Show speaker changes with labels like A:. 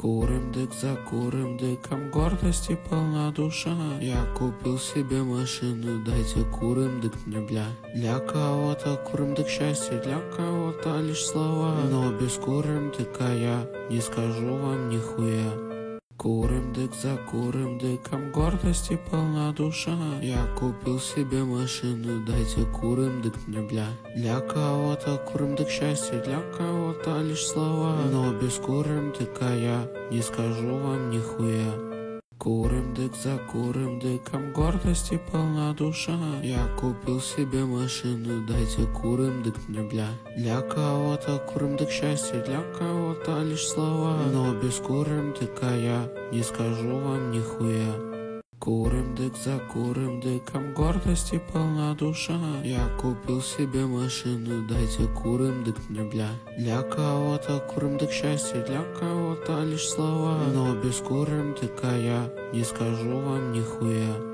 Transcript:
A: Курым-дык за курым-дыком, гордости полна душа. Я купил себе машину, дайте курым-дык мне, бля. Для кого-то курым-дык счастье, для кого-то лишь слова. Но без курым-дыка я не скажу вам нихуя. Курым-дык за курым-дыком, гордости полна душа. Я купил себе машину, дайте курым-дык мне, бля. Для кого-то курым-дык счастье, для кого-то лишь слова. Но без курым-дыка я не скажу вам нихуя. Курым-дык за курым-дыком, гордости полна душа. Я купил себе машину, дайте курым-дык мне, бля. Для кого-то курым-дык счастье, для кого-то лишь слова. Но без курым-дыка я не скажу вам нихуя. Курым-дык за курым-дыком, гордости полна душа. Я купил себе машину, дайте курым-дык мне, бля. Для кого-то курым-дык счастье, для кого-то лишь слова. Но без курым-дыка я не скажу вам нихуя.